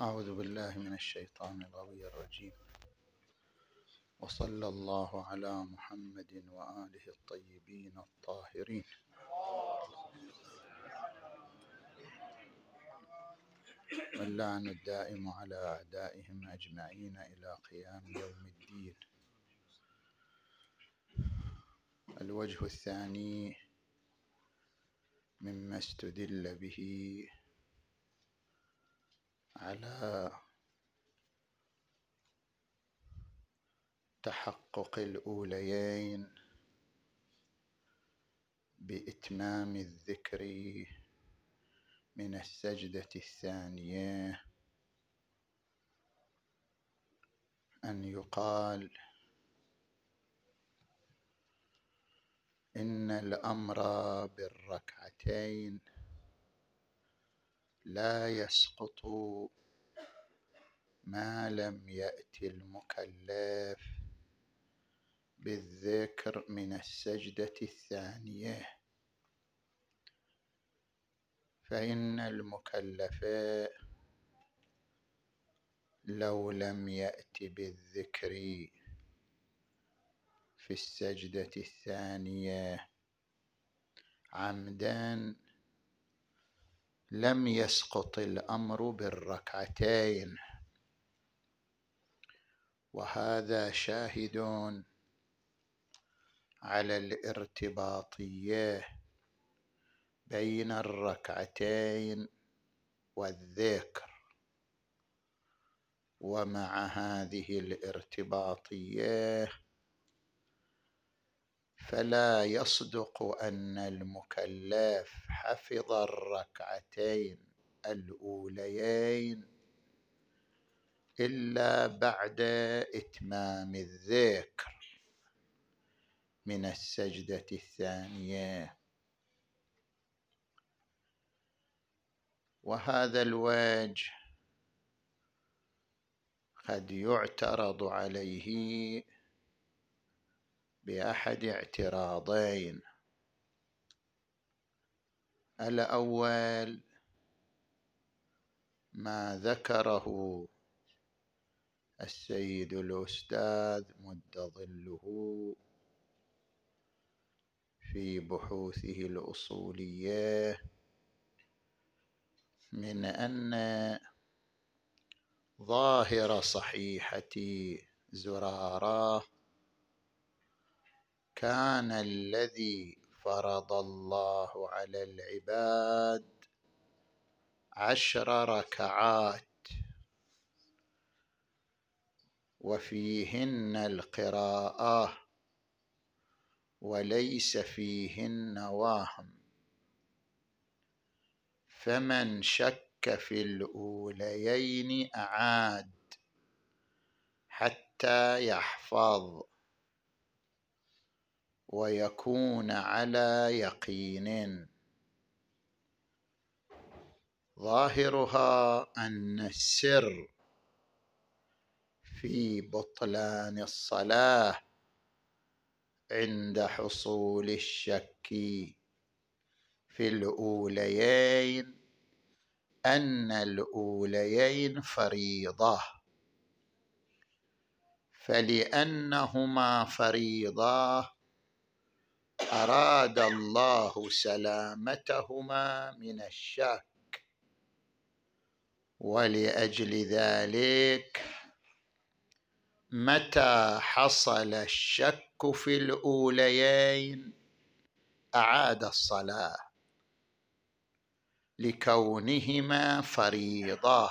أعوذ بالله من الشيطان الغوي الرجيم، وصلى الله على محمد وآله الطيبين الطاهرين. واللعن الدائم على أعدائهم أجمعين إلى قيام يوم الدين. الوجه الثاني مما استدل به على تحقق الأوليين بإتمام الذكر من السجدة الثانية أن يقال إن الأمر بالركعتين لا يسقط ما لم يأتي المكلف بالذكر من السجدة الثانية، فإن المكلف لو لم يأت بالذكر في السجدة الثانية عمدا لم يسقط الأمر بالركعتين، وهذا شاهد على الارتباطية بين الركعتين والذكر. ومع هذه الارتباطية فلا يصدق أن المكلف حفظ الركعتين الأوليين إلا بعد إتمام الذكر من السجدة الثانية. وهذا الوجه قد يعترض عليه بأحد اعتراضين. الأول ما ذكره السيد الأستاذ مد ظله في بحوثه الأصولية من أن ظاهر صحيحة زرارة كان الذي فرض الله على العباد 10 ركعات وفيهن القراءة وليس فيهن وهم، فمن شك في الأوليين أعاد حتى يحفظ ويكون على يقين. ظاهرها أن السر في بطلان الصلاة عند حصول الشك في الأوليين أن الأوليين فريضة، فلأنهما فريضة أراد الله سلامتهما من الشك، ولأجل ذلك متى حصل الشك في الأوليين أعاد الصلاة لكونهما فريضة.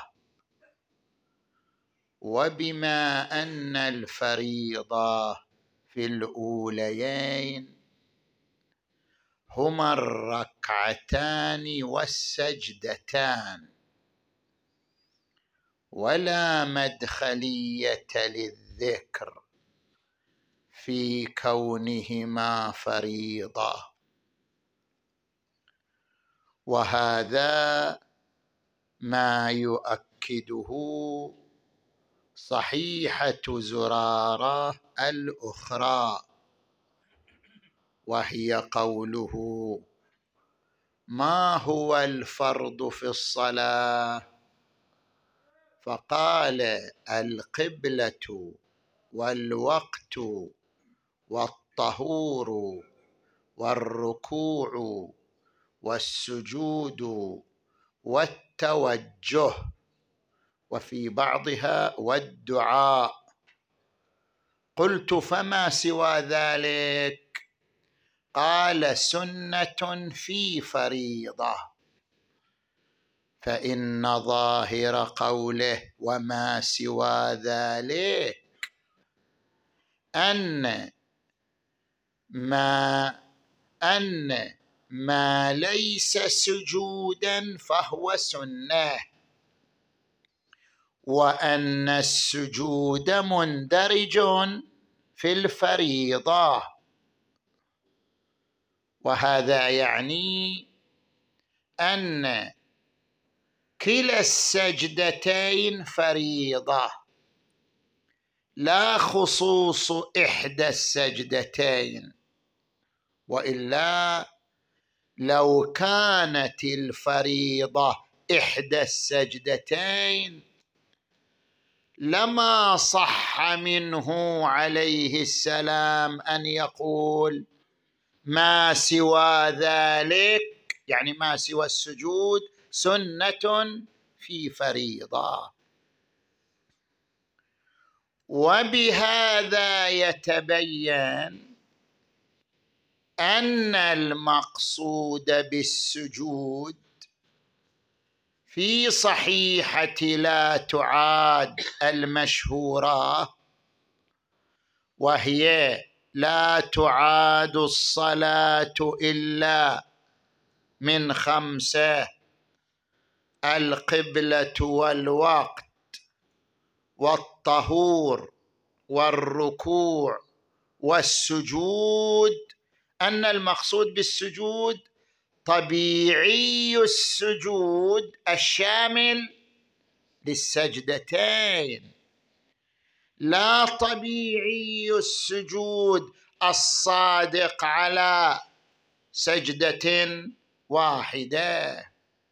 وبما أن الفريضة في الأوليين هما الركعتان والسجدتان ولا مدخلية للذكر في كونهما فريضة، وهذا ما يؤكده صحيحة زرارة الأخرى، وهي قوله: ما هو الفرض في الصلاة؟ فقال القبلة والوقت والطهور والركوع والسجود والتوجه، وفي بعضها والدعاء. قلت فما سوى ذلك؟ قال سنة في فريضة. فإن ظاهر قوله وما سوى ذلك أن ما ليس سجودا فهو سنة، وأن السجود مندرج في الفريضة، وهذا يعني أن كلا السجدتين فريضة، لا خصوص إحدى السجدتين، وإلا لو كانت الفريضة إحدى السجدتين لما صح منه عليه السلام أن يقول ما سوى ذلك، يعني ما سوى السجود سنة في فريضة. وبهذا يتبين أن المقصود بالسجود في صحيحة لا تعاد المشهورة، وهي لا تعاد الصلاة إلا من 5: القبلة والوقت والطهور والركوع والسجود، أن المقصود بالسجود طبيعي السجود الشامل للسجدتين، لا طبيعي السجود الصادق على سجدة واحدة.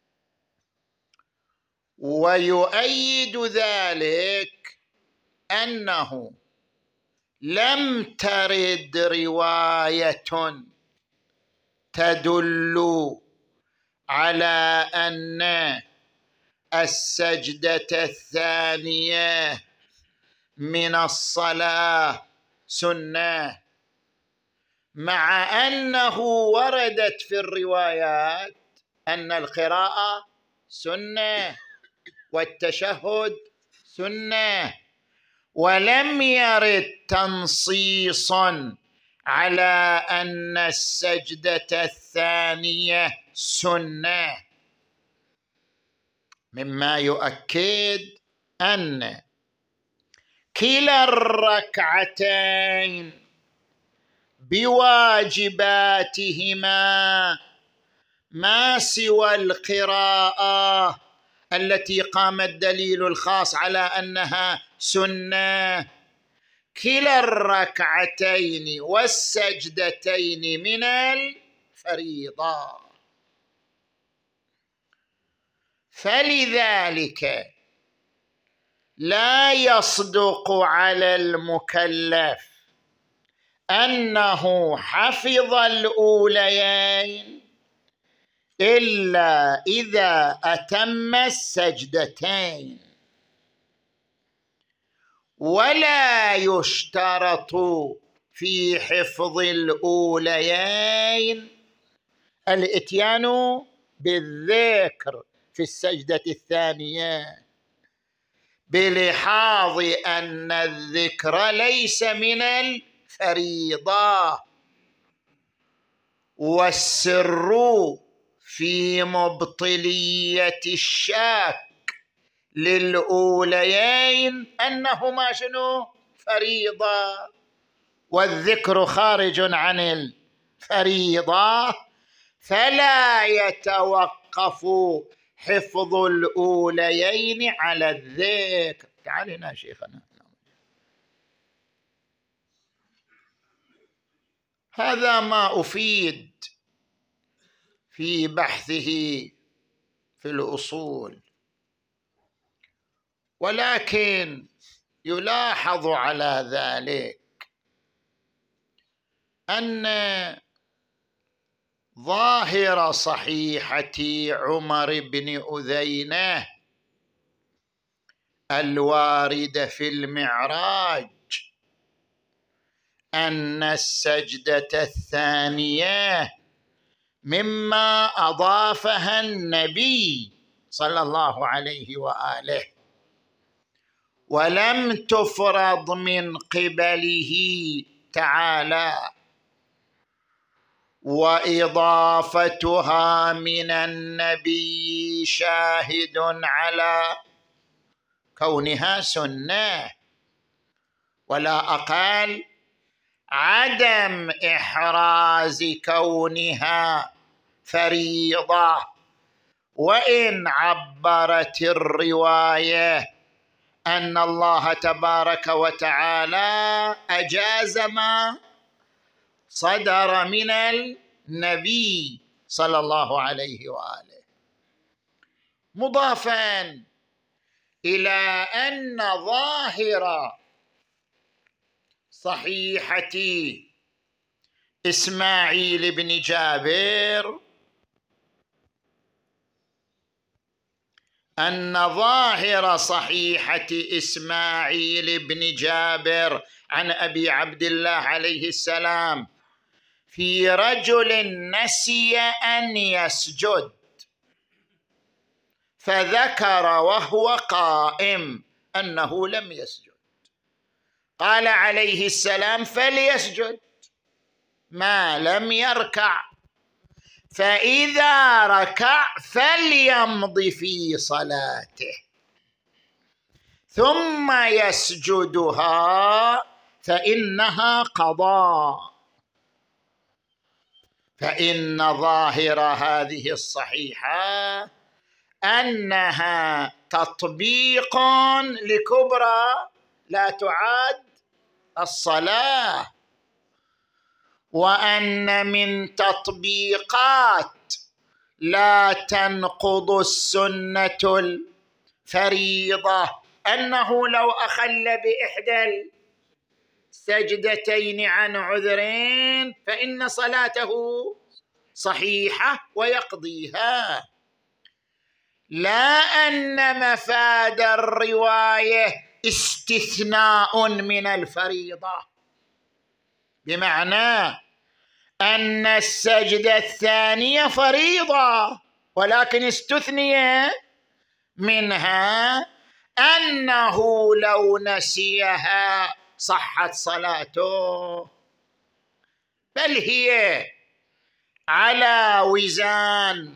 ويؤيد ذلك أنه لم ترد رواية تدل على أن السجدة الثانية من الصلاة سنة، مع أنه وردت في الروايات أن القراءة سنة والتشهد سنة، ولم يرد تنصيص على أن السجدة الثانية سنة، مما يؤكد أن كلا الركعتين بواجباتهما ما سوى القراءة التي قام الدليل الخاص على أنها سنة، كلا الركعتين والسجدتين من الفريضة. فلذلك لا يصدق على المكلف أنه حفظ الأوليين إلا إذا أتم السجدتين، ولا يشترط في حفظ الأوليين الإتيان بالذكر في السجدة الثانية، بلحاظ أن الذكر ليس من الفريضة، والسر في مبطلية الشك للأوليين أنهما شنو؟ فريضة، والذكر خارج عن الفريضة، فلا يتوقف حفظ الأوليين على الذكر. تعال هنا شيخنا، هذا ما أفيد في بحثه في الأصول. ولكن يلاحظ على ذلك أن ظاهر صحيحة عمر بن أذينة الوارد في المعراج أن السجدة الثانية مما أضافها النبي صلى الله عليه وآله ولم تفرض من قبله تعالى، وإضافتها من النبي شاهد على كونها سنة، ولا أقل عدم إحراز كونها فريضة، وإن عبرت الرواية أن الله تبارك وتعالى أجاز ما صدر من النبي صلى الله عليه وآله، مضافا إلى أن ظاهر صحيحة إسماعيل بن جابر عن أبي عبد الله عليه السلام في رجل نسي أن يسجد فذكر وهو قائم أنه لم يسجد، قال عليه السلام فليسجد ما لم يركع، فإذا ركع فليمض في صلاته ثم يسجدها فإنها قضاء. فإن ظاهر هذه الصحيحة أنها تطبيق لكبرى لا تعاد الصلاة، وأن من تطبيقات لا تنقض السنة الفريضة أنه لو أخل بإحدى السجدتين عن عذرين فإن صلاته صحيحة ويقضيها، لا أن مفاد الرواية استثناء من الفريضة، بمعنى أن السجدة الثانية فريضة ولكن استثني منها أنه لو نسيها صحت صلاته، بل هي على وزان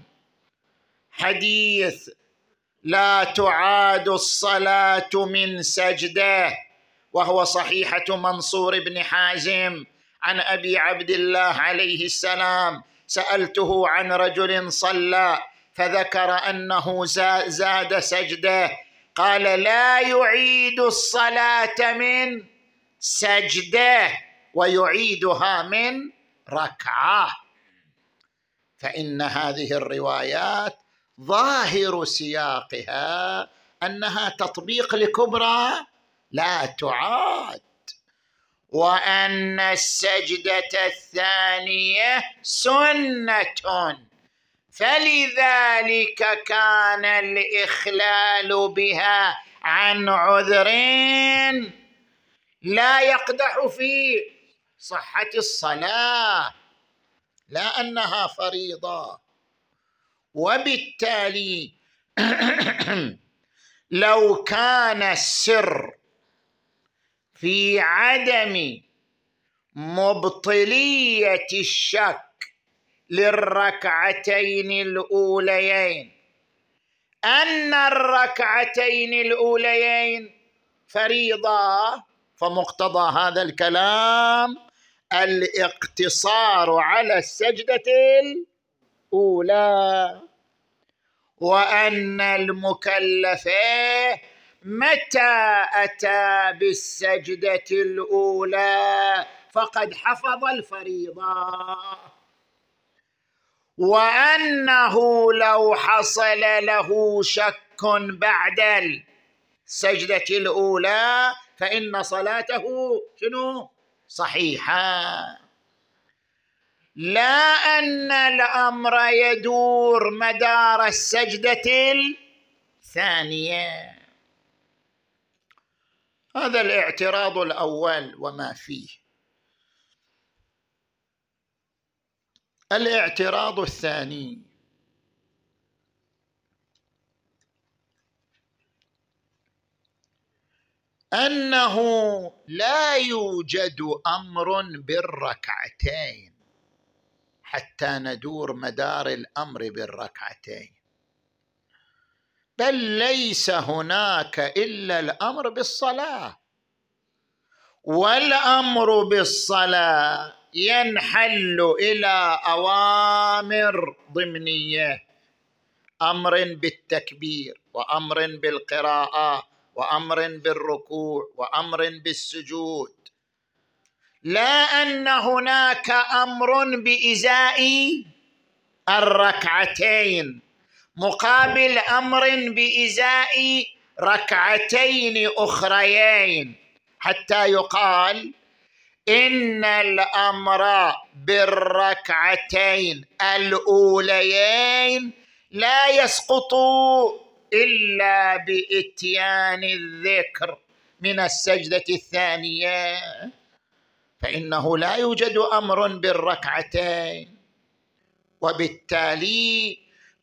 حديث لا تعاد الصلاة من سجدة، وهو صحيحة منصور بن حازم عن أبي عبد الله عليه السلام: سألته عن رجل صلى فذكر أنه زاد سجدة، قال لا يعيد الصلاة من سجدة ويعيدها من ركعة. فإن هذه الروايات ظاهر سياقها أنها تطبيق لكبرى لا تعاد، وأن السجدة الثانية سنة، فلذلك كان الإخلال بها عن عذرين لا يقدح في صحة الصلاة، لا أنها فريضة. وبالتالي لو كان السر في عدم مبطلية الشك للركعتين الأوليين أن الركعتين الأوليين فريضة، فمقتضى هذا الكلام الاقتصار على السجدة الأولى، وأن المكلف متى أتى بالسجدة الأولى فقد حفظ الفريضة، وأنه لو حصل له شك بعد السجدة الأولى فإن صلاته شنو؟ صحيحة. لا أن الأمر يدور مدار السجدة الثانية. هذا الاعتراض الأول وما فيه. الاعتراض الثاني: أنه لا يوجد أمر بالركعتين حتى ندور مدار الأمر بالركعتين، بل ليس هناك إلا الأمر بالصلاة، والأمر بالصلاة ينحل إلى أوامر ضمنية: أمر بالتكبير، وأمر بالقراءة، وأمر بالركوع، وأمر بالسجود، لا أن هناك أمر بإزاء الركعتين مقابل أمر بإزاء ركعتين أخريين حتى يقال إن الأمر بالركعتين الأوليين لا يسقط إلا بإتيان الذكر من السجدة الثانية، فإنه لا يوجد أمر بالركعتين. وبالتالي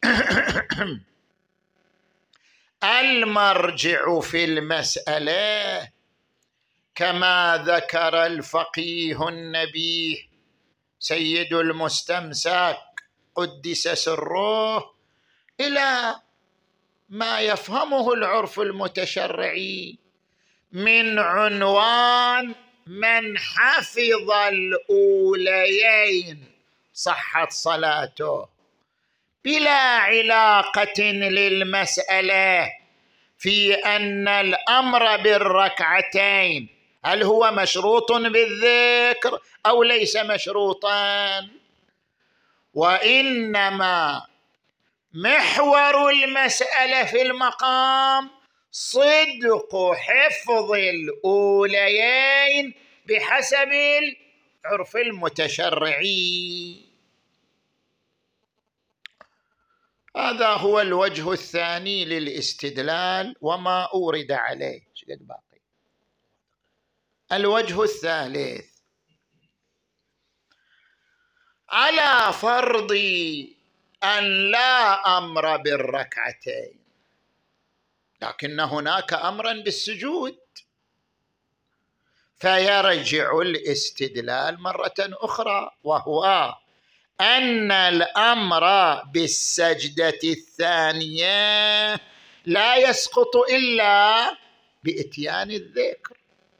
المرجع في المسألة كما ذكر الفقيه النبيه سيد المستمسك قدس سره إلى ما يفهمه العرف المتشرعي من عنوان: من حفظ الأوليين صحت صلاته، بلا علاقة للمسألة في أن الأمر بالركعتين هل هو مشروط بالذكر أو ليس مشروطا، وإنما محور المسألة في المقام صدق حفظ الأوليين بحسب العرف المتشرعي. هذا هو الوجه الثاني للاستدلال وما أورد عليه. الوجه الثالث: على فرض أن لا أمر بالركعتين لكن هناك أمرا بالسجود، فيرجع الاستدلال مرة أخرى، وهو أن الأمر بالسجدة الثانية لا يسقط إلا بإتيان الذكر،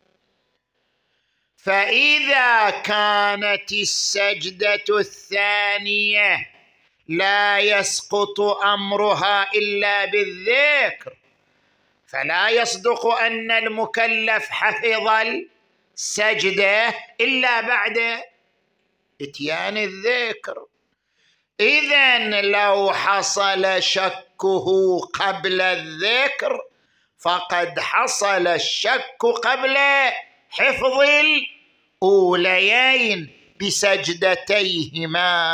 فإذا كانت السجدة الثانية لا يسقط أمرها إلا بالذكر، فلا يصدق أن المكلف حفظ السجدة إلا بعد إتيان الذكر. إذن لو حصل شكه قبل الذكر فقد حصل الشك قبل حفظ الأوليين بسجدتيهما.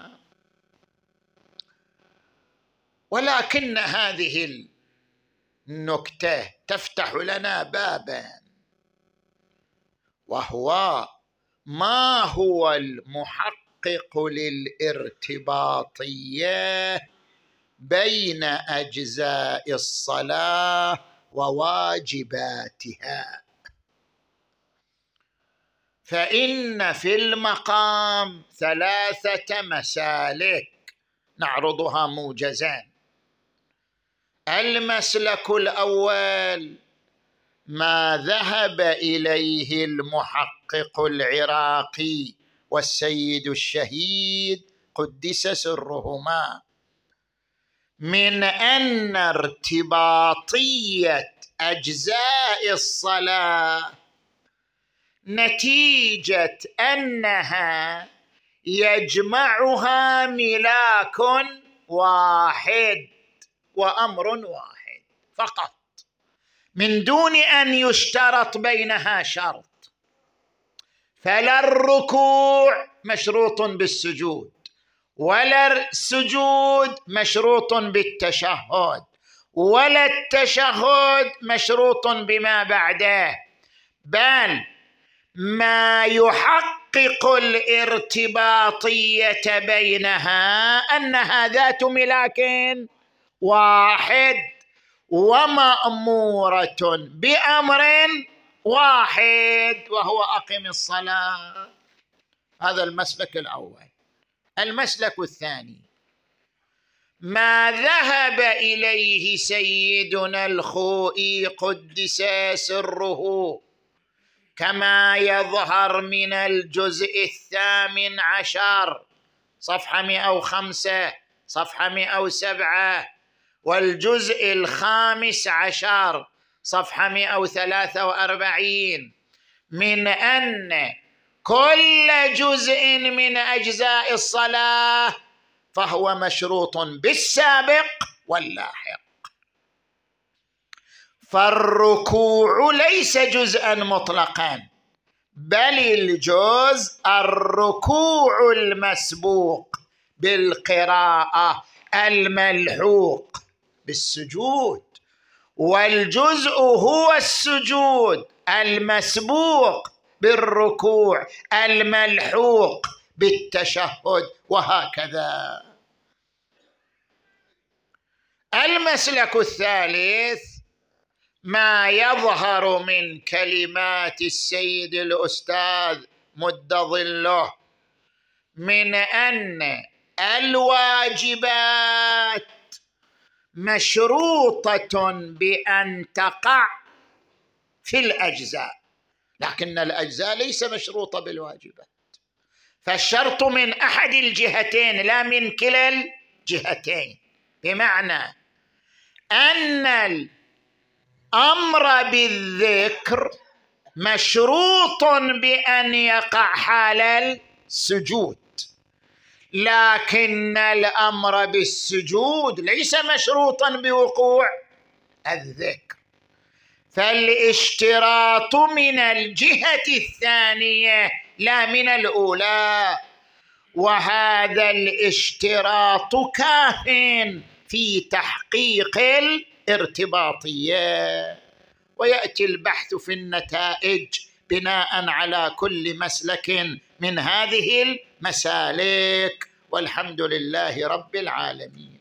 ولكن هذه النكتة تفتح لنا بابا، وهو ما هو المحقق للارتباطية بين أجزاء الصلاة وواجباتها. فإن في المقام 3 مسالك نعرضها موجزا. المسلك الأول ما ذهب إليه المحقق العراقي والسيد الشهيد قدس سرهما من أن ارتباطية أجزاء الصلاة نتيجة أنها يجمعها ملاك واحد وأمر واحد فقط، من دون أن يشترط بينها شرط. فلا الركوع مشروط بالسجود، ولا السجود مشروط بالتشهد، ولا التشهد مشروط بما بعده، بل ما يحقق الارتباطية بينها أنها ذات ملاك واحد ومأمورة بأمر واحد وهو أقم الصلاة. هذا المسلك الأول. المسلك الثاني ما ذهب إليه سيدنا الخوئي قدس سره، كما يظهر من الجزء 18 صفحة 105 صفحة 107، والجزء 15 صفحة 143، من أن كل جزء من أجزاء الصلاة فهو مشروط بالسابق واللاحق. فالركوع ليس جزءا مطلقا، بل الركوع المسبوق بالقراءة الملحوق بالسجود، والجزء هو السجود المسبوق بالركوع الملحوق بالتشهد، وهكذا. المسلك الثالث ما يظهر من كلمات السيد الأستاذ مد ظله من أن الواجبات مشروطة بأن تقع في الأجزاء، لكن الأجزاء ليس مشروطة بالواجبات. فالشرط من أحد الجهتين لا من كلا الجهتين، بمعنى أن الأمر بالذكر مشروط بأن يقع حال السجود، لكن الأمر بالسجود ليس مشروطا بوقوع الذكر. فالاشتراط من الجهة الثانية لا من الأولى، وهذا الاشتراط كاف في تحقيق الارتباطية. ويأتي البحث في النتائج بناء على كل مسلك من هذه المسالك، والحمد لله رب العالمين.